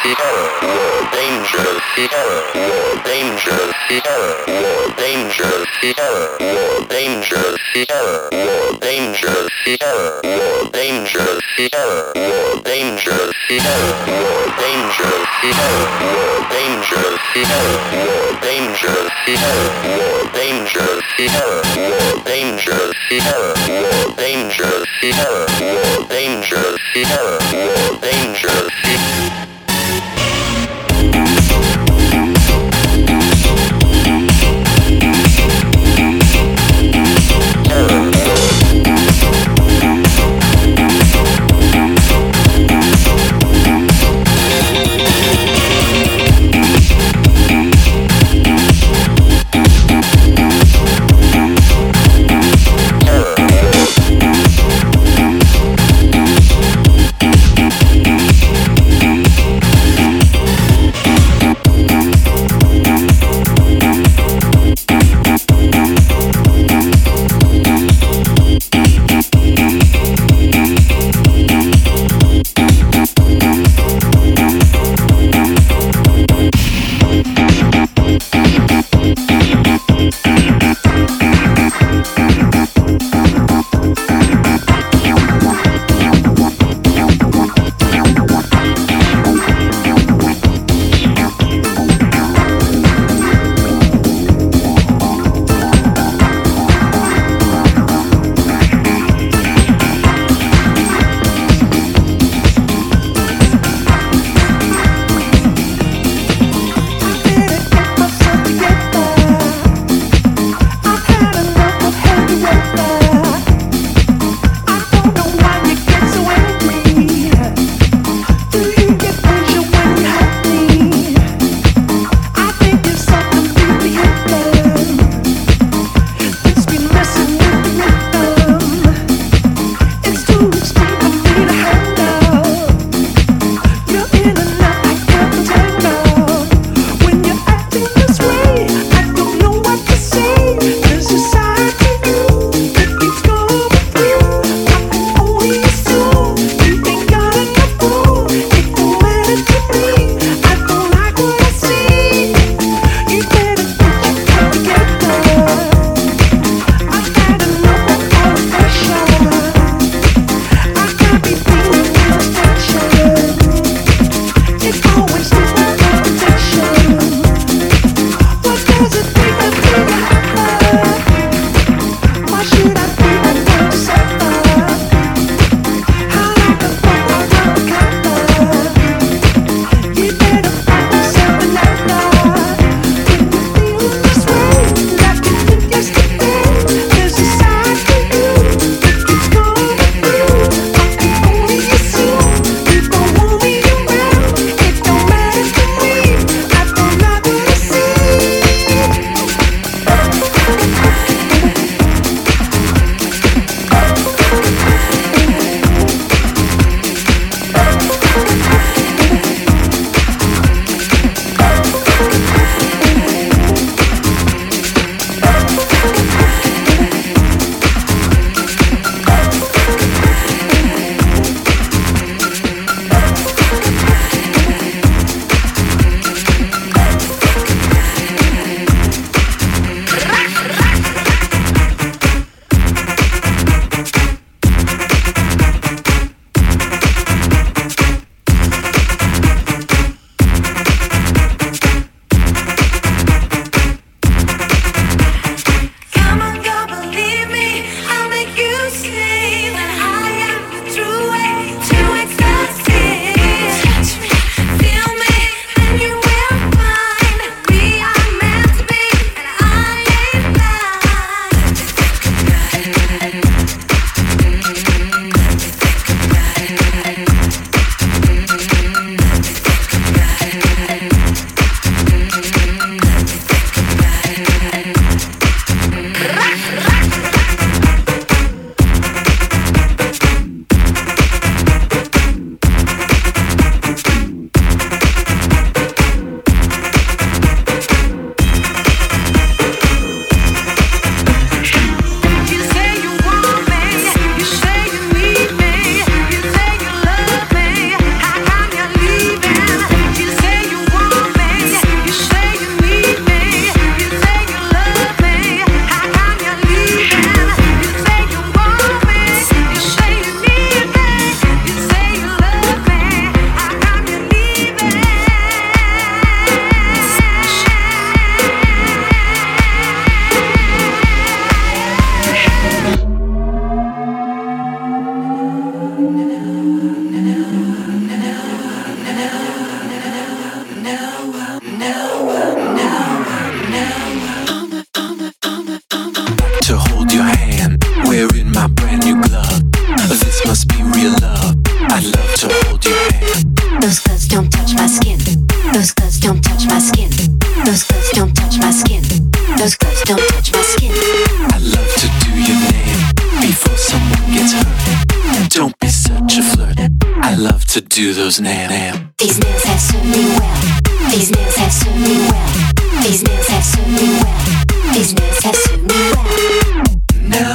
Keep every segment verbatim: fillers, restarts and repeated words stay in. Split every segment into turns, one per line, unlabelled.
terror, more dangerous terror, more dangerous terror, more dangerous terror, more dangerous terror, more dangerous terror, more dangerous terror, more dangerous terror, more dangerous terror, more dangerous terror, more dangerous terror, more dangerous terror, more dangerous terror, more dangerous terror, more dangerous terror, more dangerous terror.
my skin. Those gloves don't touch my skin. Those gloves don't touch my skin. Those gloves don't touch my skin.
I love to do your name before someone gets hurt. Don't be such a flirt. I love to do those nails.
These nails have served me well. These nails have served me well. These nails have served me well. These nails have served me well.
No.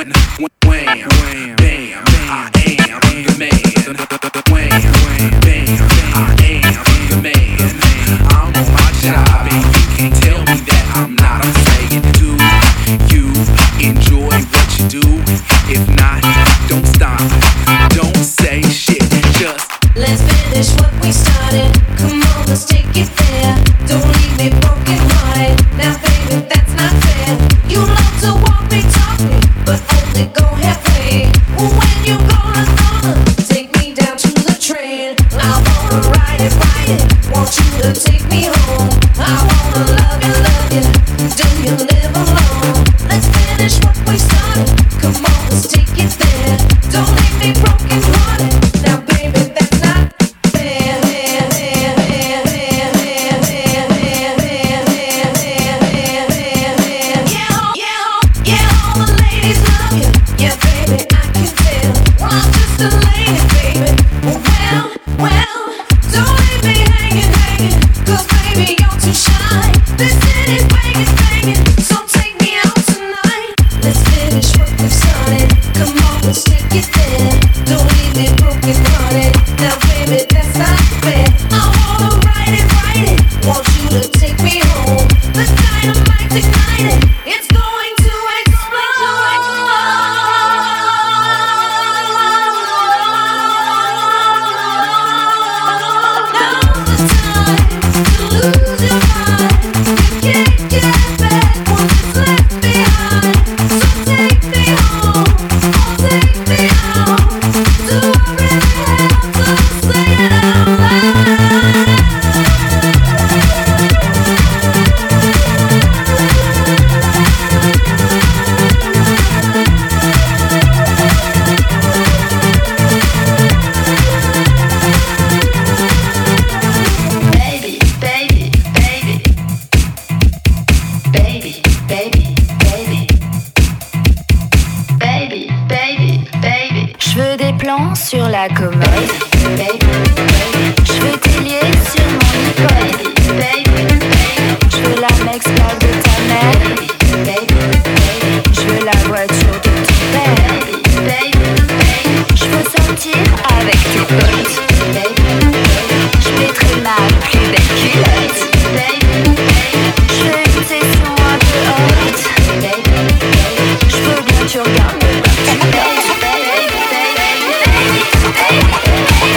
Wham, bam, I am the man. Wham, bam,
Tu regardes, mais tu baisses, baby, baby, baby, baby.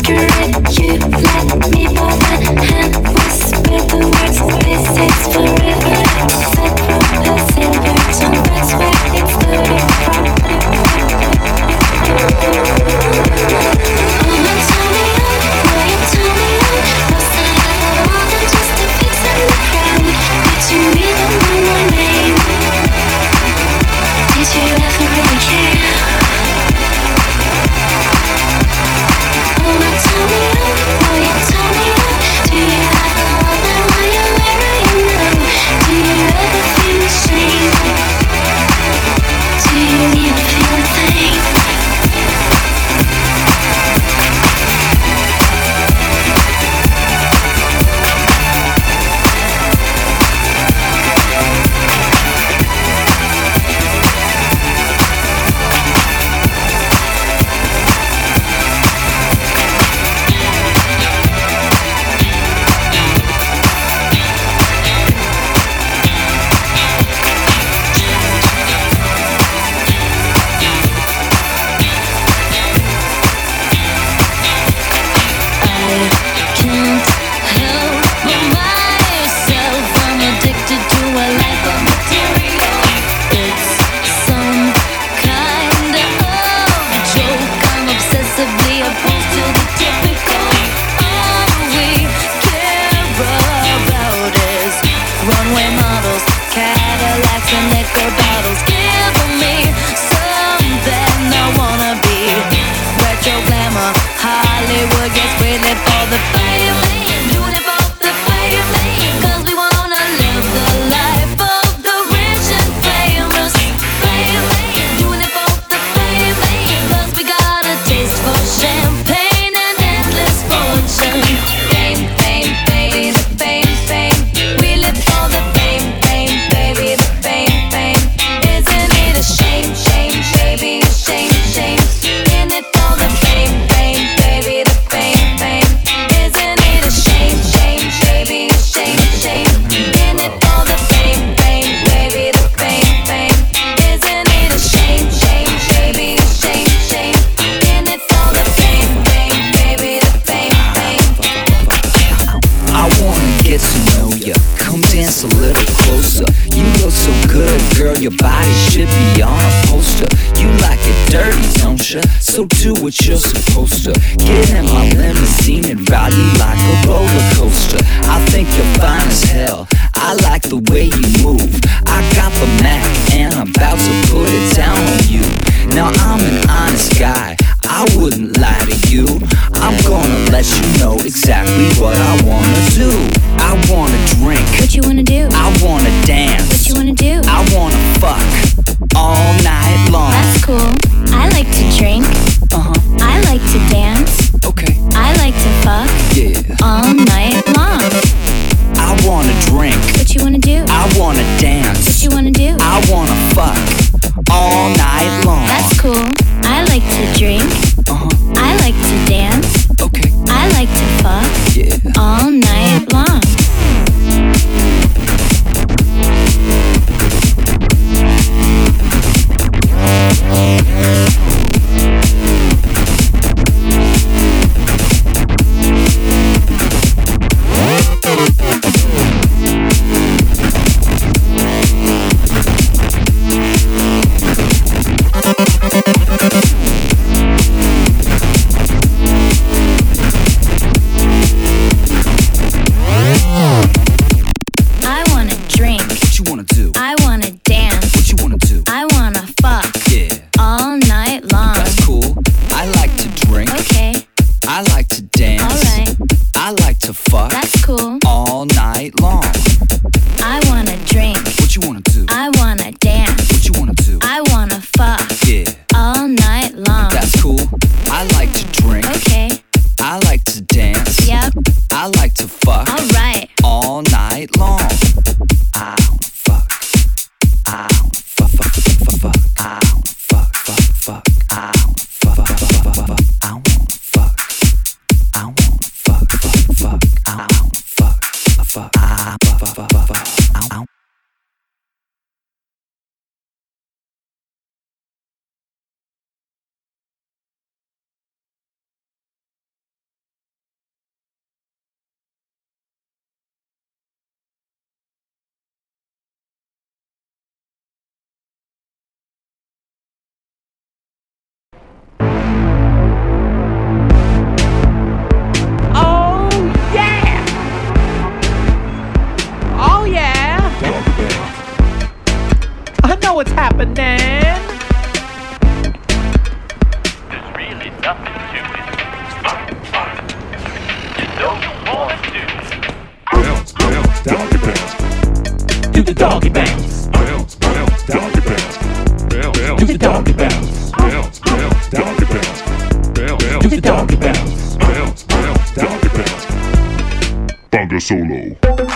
Your body should be on a poster. You like it dirty, don't ya? So do what you're supposed to. Get in my limousine and ride me like a roller coaster. I think you're fine as hell. I like the way you move. I got the Mac and I'm about to put it down on you. Now I'm an honest guy, I wouldn't lie to you. I'm gonna let you know exactly what I wanna do. I wanna drink.
What you wanna do?
I wanna dance.
What you wanna do?
I wanna fuck all night long.
That's cool. I like to drink.
Uh-huh.
I like to dance.
Okay.
I like to fuck.
Yeah.
All night long.
I wanna drink.
What you wanna do?
I wanna dance.
What you wanna do?
I wanna fuck all night long.
That's cool. I like to drink.
Uh-huh.
I like to dance.
Okay.
I like to fuck.
Yeah.
All night long. I wanna drink.
What you wanna do?
I wanna dance.
What you wanna do?
I wanna fuck.
Yeah.
All night long.
That's cool. I like to drink.
Okay.
I like to dance.
Alright.
I like to fuck
That's cool.
all night long.
I wanna drink.
What you wanna do?
I wanna dance.
What you wanna do?
I wanna fuck.
Yeah.
All night long.
That's cool. I like to drink.
Okay.
I like to dance.
Yep.
I like to fuck
Alright.
all night long. I wanna fuck. I wanna fuck, fuck, fuck, fuck, fuck. I wanna fuck, fuck, fuck. I wanna fuck, fuck, fuck, fuck, fuck. I wanna fuck. I wanna fuck, fuck, fuck. I wanna fuck, fuck, I fuck, fuck, fuck, fuck. I wanna
happening?
There's really nothing to it. You know you wanna do it.
Bounce, bounce, doggy bounce.
Do the doggy bounce.
Bounce, bounce, doggy bounce. Bounce, bounce,
Do the doggy bounce.
bounce, bounce, doggy bounce. Bounce, bounce,
Do the doggy bounce.
bounce, bounce, doggy bounce. Bunga solo.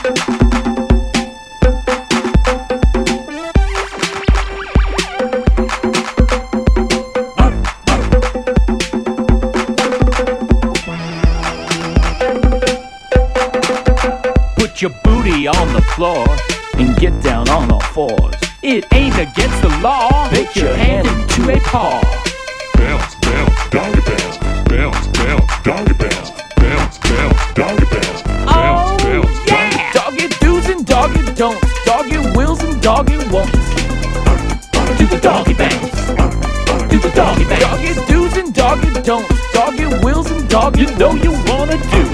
Put your booty on the floor and get down on all fours. It ain't against the law. Make your hand into a paw.
Bounce, bounce, doggy bounce. Bounce, bounce, doggy bounce. Bounce, bounce, doggy bounce.
Oh,
Bounce, bounce,
yeah! Doggy do's and doggy don'ts. Doggy wills and doggy won'ts. Do the doggy bounce. Do the doggy bounce. Doggy do's and doggy don'ts. Doggy wills and doggy, you know you wanna do.